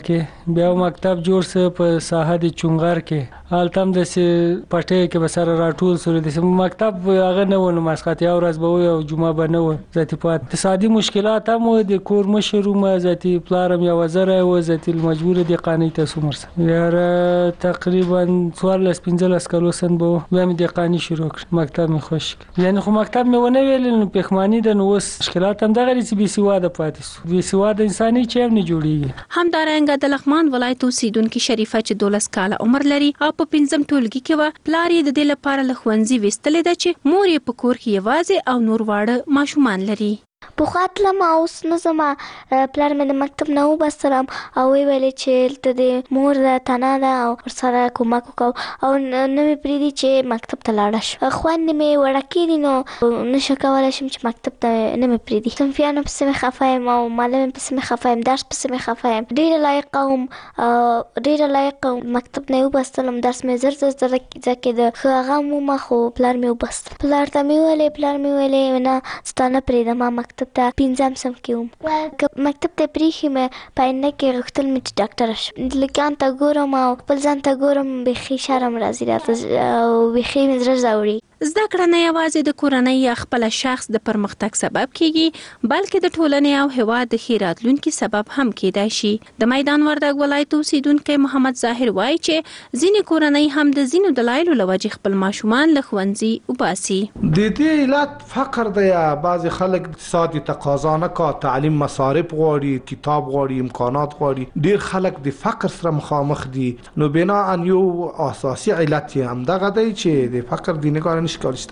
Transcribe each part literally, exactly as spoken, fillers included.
کې بیا مکتب جوړ سه په ساحه د چونغر کې حالتم د پټې کې بسره راټول سره د مکتب هغه نه ونه مسخت یو ورځ به یو جمعه به نه و ذاتی په اقتصادي مشکلات هم د کور مشرو ما ذاتی پلارم یو وزره و ذاتی مجبور دي قانوني تاسو مرسه یار تقریبا څوارلس پنځلس کلو سن به بیا مې د قانوني شروع کړ مکتب مې خوښ یعنی خو مکتب مې ونه ویل نو پخمانی د نو مشکلات هم دغه چې بي سواده پاتې سو بي سواده انساني چې هم نه جوړیږي همدارنګه د لغمان ولایت اوسیدونکو شریفه چې دولس کاله عمر لري او په پنځم ټولګي کې و پلار یې د دې لپاره له ښوونځي وستلې ده چې مور یې په کور کې یوازې او نور واړه ماشومان لري. پخوا تلم اوس نه زما پلار مې د مکتب نه وبستلم او وی ویلې چې ته د مور د تنه ده او ورسره کومک وکړو او نه مې پرېږدي چې مکتب ته لاړه شم. خویندې مې وړکې دي نو نشه کولی شم چې مکتب ته نه مې پرېږدي. صنفیانو پسې مې خفه یم او معلم پسې مې خفه یم درس پسې مې خفه یم. ډېره لایقه وم ډېره لایقه وم مکتب نه یې وبستلم درس مې زر زر زر زکېده ښه هغه هم ومه خو پلار مې وبستل. پلار ته مې ویلې پلار مې ویلې نه ستا نه پرېږدم ما مکتب ته پنځم صنف کې وم که مکتب ته پرېښي مې په آینده کې غوښتل مې چې ډاکټره شم. لکیان ته ګورم او خپل ځان ته ګورم بیخي شرم راځي راته او بیخي مې زړه ځاوړي. زده کړه نه یوازې د کورنۍ یا خپل شخص د پرمختګ سبب کیږي بلکې د ټولنې او هیواد د ښې راتلونکي سبب هم کیدای شي. د میدان وردګ ولایت اوسیدونکی محمد ظاهر وایي چې ځینې کورنۍ هم د ځینو دلایلو له وجې خپل ماشومان له ښوونځي وباسي. د دې علت فقر دی. بعضې خلک اقتصادي تقاضا نه کا تعلیم مصارف غواړي کتاب غواړي امکانات غواړي. ډېر خلک د فقر سره مخامخ دي نو بنا ان یو اساسي علت یې همدغه دی چې د فقر د نګارنې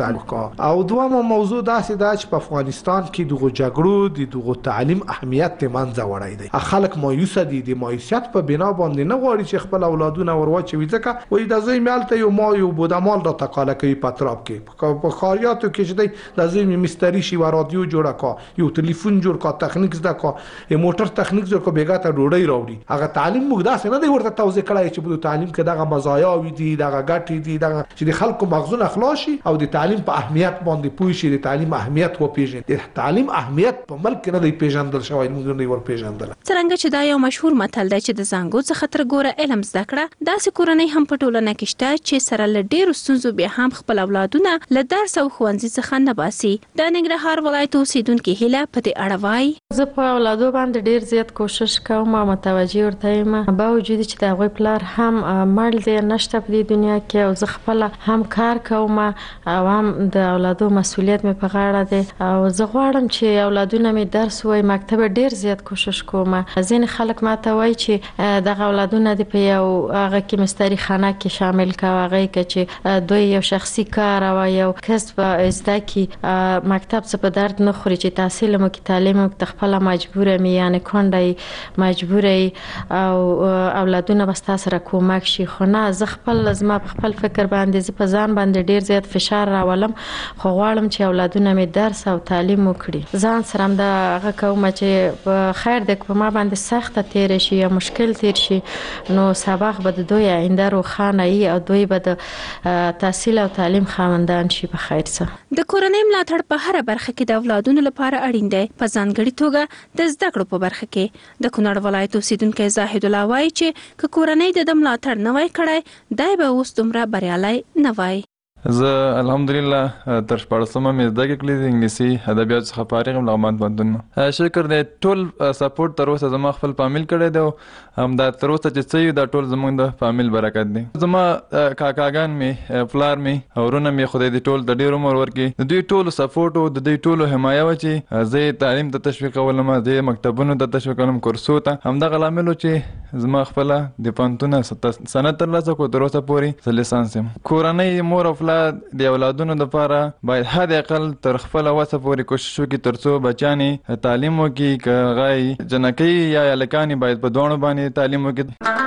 او دوامه موضوع داسې ده چې په افغانستان کې دغه جګړو د دغه تعلیم اهمیت ته منځه وړی دی. خلک مایوس دي د مایوسیت په بنا باندې نه غواړي چې خپل اولادونه ورواچوي ځکه وایي د زوی مالته یو ما یو بودمال را تقاله کوي په اطراف کې په خاریاتو کې چې دی د زوی مستری شي و رادیو جوړه کا یو تلیفون جوړ کا تخنیک زده کا موټر تخنیک جوړ کا بیګا ته ډوډۍ راوړي. هغه تعلیم موږ داسې نه دی ورته توضیح کړای چې په تعلیم کې دغه مزایاوي دي دغه ګټې دي دغه چې د خلکو مغزونه خلاص شي او د تعلیم په اهمیت باندې پوه شي د تعلیم اهمیت وپیژني. د تعلیم اهمیت په ملک نه دی پیژندل شوی موږ نه ور پیژندل. څرنګه چې دا یو مشهور متل دی چې د زنګو څخه تر ګوره علم زده کړه داسې کورنۍ هم په ټولنه کې شته چې سره له ډېرو ستونزو بیا هم خپل اولادونه له درس او ښوونځي څخه نه باسي. د ننګرهار ولایت اوسیدونکي هیله په دې اړه وایي زه په اولادو باندې ډېر زیات کوشش کوم او متوجه ورته یم باوجود چې د هغوی پلار هم مړ دی نشته په دې دنیا کې او زه خپله هم کار کوم او هم د اولادو مسؤلیت مې په غاړه دی او زه غواړم چې اولادونه مې درس وای مکتب ډېر زیات کوشش کوم. ځینې خلک ماته وایي چې دغه اولادونه دې په یو هغه کې مستري خانه کې شامل کوه هغه کې چې دوی یو شخصي کار او یو کسب زده کړي مکتب څه په درد نه خوري چې تحصیل مو کې تعلیم مو کې خپله مجبوره مې یعنې کونډه مجبوره او اولادونه به ستا سره کومک شي. خو نه زه خپل زما په خپل فکر باندې زه په ځان باندې ډېر زیات فشار راولم خو غواړم چې اولادونه مې درس او تعلیم وکړي. ځان سره هم دا هغه کوم چې خیر دی په ما باندې سخته تیر شي یا مشکل تیر شي نو سبق به د دوی آینده روښانه وي او دوی به د تحصیل او تعلیم خاوندان شي په خیر سره. د کورنۍ ملاتړ په هره برخه کې د اولادونو لپاره اړین دی. په ځانګړي توګه د زده کړو په برخه کې د کونړ ولایت اوسیدونکی زاهد الله وایي چې که کورنۍ د ده ملاتړ نه وای کړی دی به اوس دومره بریالی نه وای. زه الحمدلله تر شپاړسمه مې زده کړې د انګلیسي ادبیاتو څخه فارغ یم لغمان پوهنتون نه. شکر دی ټول سپورټ تر اوسه زما خپل فامیل کړی دی همدا تر اوسه چې څه یو دا ټول زموږ د فامیل برکت دی. زما کاکاګان مې پلار مې ورونه مې خدای دې ټول د ډېر عمر ورکړي د دوی ټولو سپورټ او د دوی ټولو حمایه وه چې زه تعلیم ته تشویقولم زه مکتبونو ته تشویقولم کورسو ته همدغه لامل و چې زما خپله د پوهنتونه سند ترلاسه کړو تر اوسه پورې زه لیسانس یم. کورنۍ مور او د اولادونو لپاره باید حد اقل تر خپل وسه پورې کوشش وکړي ترڅو بچیانې تعلیم وکړي که هغه جنکۍ یا هلکانې باید په دواړو باندې تعلیم وکړي.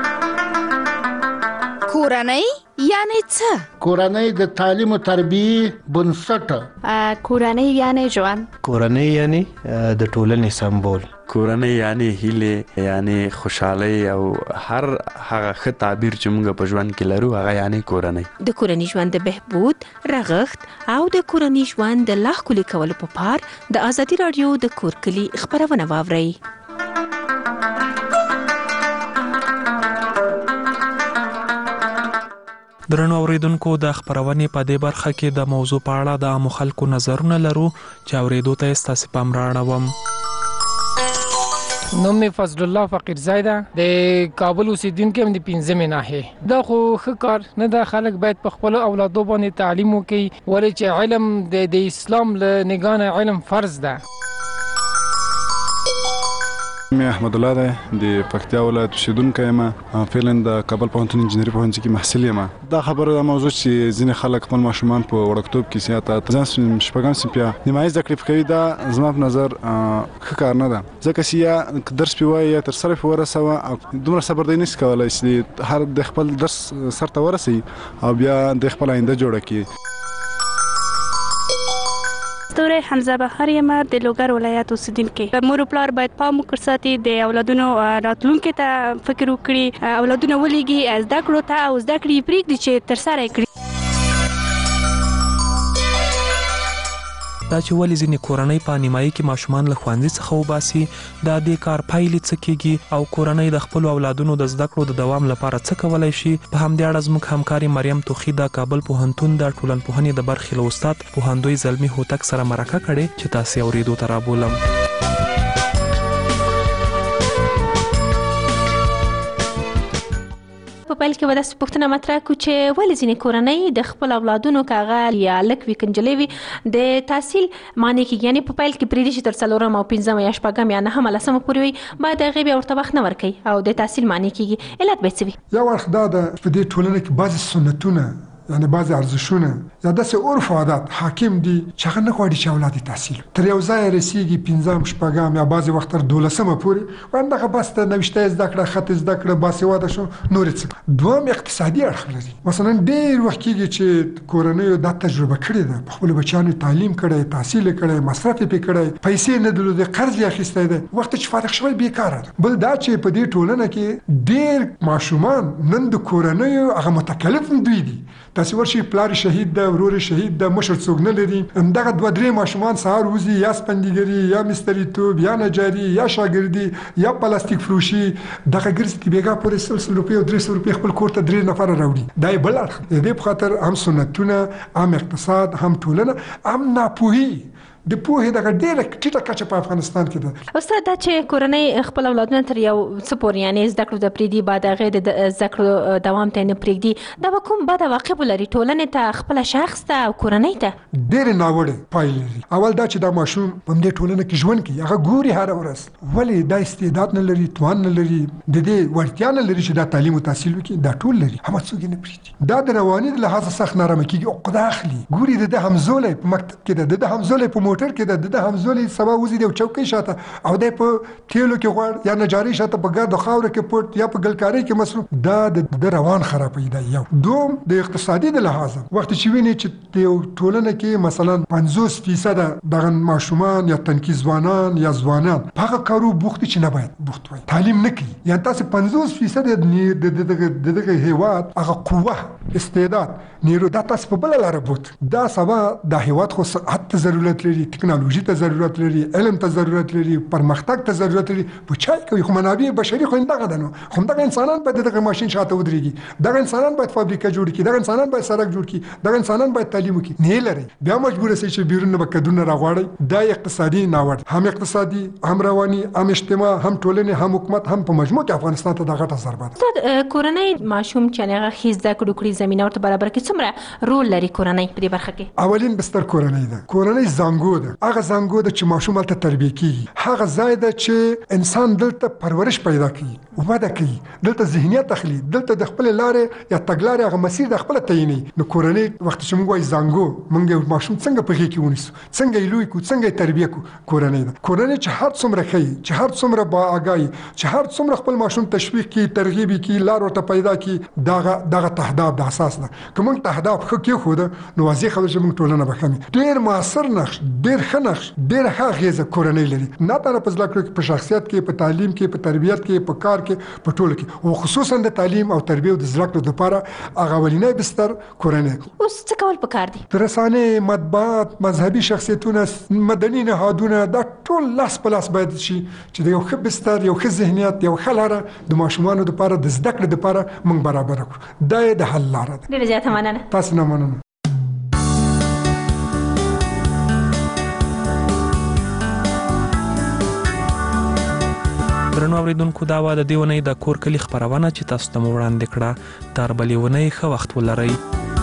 کورنۍ یعنی څه؟ کورنۍ د تعلیم او تربیې بنسټ. کورنۍ یعنی ژوند. کورنۍ یعنی د ټولنې سمبول. کورنۍ یعنی هیله یعنی خوشحالي او هر هغه ښه تعبیر چې موږ په ژوند کې لرو هغه یعنی کورنۍ. د کورنۍ ژوند د بهبود رغښت او د کورنۍ ژوند د لا ښکلي کولو په پار د ازادي راډیو د کور کلي خپرونه واورئ. درنو اوریدونکو د خبرونې په دې برخه کې د موضوع په اړه د عامو خلکو نظرونه لرو چې اوریدو ته ستاسو پام راړوم. نوم می فضل الله فقیر زیده د کابل اوسیدونکو هم د پنځمې ناحیې. دا خو ښه کار نه ده. خلک باید په خپل اولادو باندې تعلیم وکړي ولې چې علم د د اسلام له نگاه نه علم فرض ده. مې احمد الله دی د پکتیا ولایت اوسیدونکی یم. فعلا د کابل پوهنتون انجینري پوهنځي کې محصل یم. دا خبره د موضوع چې ځینې خلک خپل ماشومان په وړکتوب کې سیاته ځان شپږم صنف یا نیمایي زده کړې کوي، دا زما په نظر ښه کار نه ده. ځکه چې یا درس پې وایي یا تر سره پې ورسوه او دومره صبر دی نشي کولی چې هر د خپل درس سر ته ورسوي او بیا د خپل آینده جوړه کړي. ستوری حمزه بهر یم د لوګر ولایت اوسیدونکی. مور او پلار باید پام وکړي ساتي د اولادونو راتلونکي ته فکر وکړي، اولادونه ولېږي زده کړو ته او زده کړې پرېږدي چې ترسره یې کړي. دا چې ولې ځینې کورنۍ په نیمایي کې ماشومان له ښوونځي څخه وباسي، دا د کار پایلې څه کیږي او کورنۍ د خپلو اولادونو د زده کړو د دوام لپاره څه کولی شي. په همدې اړه زموږ همکاري مریم توخي د کابل پوهنتون د ټولنپوهنې د برخې له استاد پوهندوی زلمي هوتک سره مرکه کړې چې تاسې اورېدو ته رابولم. په پیل کې به داسې پوښتنه مطرح کړو چې ولې ځینې کورنۍ د خپل اولادونو که هغه یا لږ وي که نجلۍ وي د تحصیل مانع کېږي، یعنې په پیل کې پرېږدي چې تر څلورم او پنځم یا شپږم یا نهم لسمه پورې وي، باید هغې بیا ورته وخت نه ورکوي او د تحصیل مانع کېږي. علت باید څه وي؟ یو اړخ دا ده په دې ټولنه کې بعضې سنتونه یعنی بعضې ارزښونه یا داسې عرف و عادات حاکم دي چې هغه نه غواړي چې اولاد یې تحصیل تر یو ځایه رسېږي پنځم شپږم یا بعضې وخت تر دولسمه پورې وایم دغه بس ته نوشته یې زده کړه، خط یې زده کړه، باسواده شو، نور یې څه. دوهم اقتصادي اړخ لري. مثلا ډېر وخت کېږي چې کورنیو دا تجربه کړې ده، په خپلو بچیانو تعلیم کړی، تحصیل یې کړی، مصرف یې پرې کړی، پیسې نه درلودې، قرض یې اخیستی دی، وخت چې فارغ شوی بېکاره ده. بل دا چې په دې ټولنه کې ډېر ماشومان نن د کورنیو هغه متکلف دوی دي. تاسې ورشي پلار شهید ده، ورور شهید ده، مشر څوک نه لري، همدغه دوه درې ماشومان سهار وځي یا سپندګري یا مستریتوب یا نجاري یا شاګردي یا پلاستیک فروشي، دغه ګرځي چې بېګا پورې سل سل روپۍ او درې سل روپۍ خپل کور ته درې نفره راوړي. دا یې بل اړخ د دې په خاطر هم سنتونه، هم اقتصاد، هم ټولنه، هم ناپوهي د پوهې دغه ډېره ټیټه کچه په افغانستان کې ده. استاد دا چې کورنۍ خپل اولادونه تر یو څه پورې یعنې زده کړو ته پرېږدي، بعد هغې د زده کړو دوام ته یې نه پرېږدي، دا به کوم بد عواقب ولري ټولنې ته، خپله شخص ته او کورنۍ ته؟ ډېرې ناوړې پایلې لري. اول دا چې دا ماشوم په همدې ټولنه کې ژوند کوي، هغه ګوري هره ورځ ولې دا استعداد نه لري، توان نه لري، د دې وړتیا نه لري چې دا تعلیم او تحصیل وکړي، دا ټول لري، هم څوک یې نه پرېږدي. دا د رواني د لحاظه سخت نارامه کېږي، عقده اخلي. ګوري د ده همزولی په مکتب کې ده، د ده همزولی په موټر کې ده، د ده همزولی سبا وځي د چوکۍ شاته او دی په تیلو کې غواړ یا نجارۍ شاته په ګرد خاوره کې پټ یا په ګلکارۍ کې مصروف، دا د روان خرابوي. دا یو. دوم د اقتصادي د لحاظه وخت چې ویني چې د یو ټولنه کې مثلا پنځوس فیصده دغه ماشومان یا تنکي ځوانان یا ځوانان په هغه کارو بوخت چې نه باید بوخت وي، تعلیم نه کوي، یعنې تاسې پنځوس فیصده د دغه هېواد هغه قوه استعداد نیرو دا تاسې په بله لاره بوت، دا سبا دا هېواد خو صحت ته ضرورت لري، ټکنالوژي ته ضرورت لري، علم ته ضرورت لري، پرمختګ ته ضرورت لري، په چای کوي خو منابع بشري خو همدغه ده. نو خو همدغه انسانان باید دغه ماشین شاته ودرېږي، دغه انسانان باید فابریکه جوړ کړي، دغه انسانان باید سړک جوړ کړي، دغه انسانان باید تعلیم وکړي. نه لري بیا مجبور سي چې بیرون به کډونه راغواړي. دا اقتصادي ناوړ، هم اقتصادي، هم رواني، هم اجتماع، هم ټولنې، هم حکومت، هم په مجموع کې افغانستان ته دا غټه ضربه ده. استاد کورنۍ ماشوم چې هغه ښې زده کړو کړي زمینه ورته برابر کړي څومره رول لري کورنۍ په دې برخه کې؟ اولین بستر کورنۍ ده. کورنۍ زانګو ده، هغه زانګو ده چې ماشوم هلته تربیه کېږي، هغه ځای ده چې انسان دلته پرورش پیدا کوي، وده کوي، دلته ذهنیت اخلي، دلته د خپلې لارې یا تګلارې هغه مسیر د خپله تعینوي. نو کورنۍ وخت چې موږ وایي زانګو، موږ ماشوم څنګه په غېږ کې ونیسو، څنګه یې لوی کړو، څنګه یې تربیه کړو؟ کورنۍ ده. کورنۍ چې هر څومره ښیي، چې هر څومره باآګاهي، چې هر څومره خپل ماشوم تشویق کړي، ترغیب یې کړي، لار ورته پیدا کړي، دغه دغه تهداب د اساس ده. که موږ تهداب ښه کېښوده نو واضح خبره چې موږ ټولنه به ښه وي. ډېر موثر نقش، ډېر ښه نقش ډېر ښه اغېزه کورنۍ لري نه تنها په زده کړو کې په شخصیت کې په تعلیم کې په تربیت کې په کار کې په ټولو کې او خصوصا د تعلیم او تربیه او د زده کړو لپاره هغه اولینی بستر کورنۍ. اوس څه کول پکار دي؟ رسانې، مطبوعات، مذهبي شخصیتونه، مدني نهادونه دا ټول لاس په لاس باید شي چې د یو ښه بستر، یو ښه ذهنیت، یو ښه لاره د ماشومانو لپاره د زده کړې لپاره موږ برابر کړو. دا یې د حل لاره ده. ډېره زیاته مننه. تاسو نه مننه. درنو اوریدونکو دا وه د دې اونۍ د کور کلي خپرونه چې تاسو ته مو وړاندې کړه. تر بلې اونۍ ښه وخت ولرئ.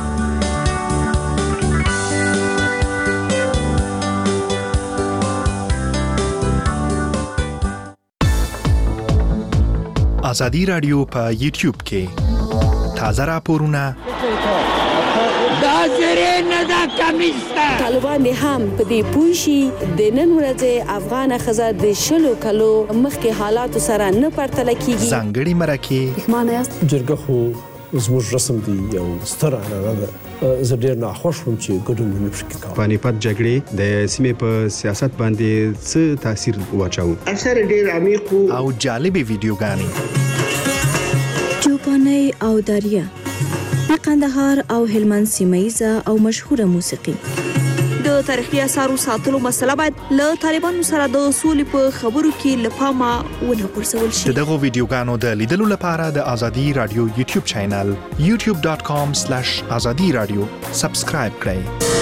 ازادي رادیو په یوټیوب کې تازه راپورونه دا زری نه دا کمیسته طالبان هم په دې پوه شي د نن ورځې افغانه ښځه د شلو کلو مخکې حالاتو سره نه پرتله کیږي. ځانګړي مرکې پښمانه یاست؟ جرګه خو زموږ رسم دی یو ستره عنعنه ده. زه ډېر ناخوښ وم چې ګډون مې نه شو کولی. پانیپت جګړې د سیمې په سیاست باندې څه تاثیر واچاوه؟ اثر ډېر عمیق او جالبې ویډیوګانې. چوپانۍ او داریه د قندهار او هلمند سیمه‌ییزه او مشهوره موسیقي. د تاریخي اثارو ساتلو مسله باید له طالبانو سره د سولې په خبرو کې له پامه ونه غورځول شي. د دغو ویډیوګانو د لیدلو لپاره د ازادي رادیو یوټیوب چینل یوټیوب ډاټ کام سلیش ازادي رادیو سبسکرایب کړئ.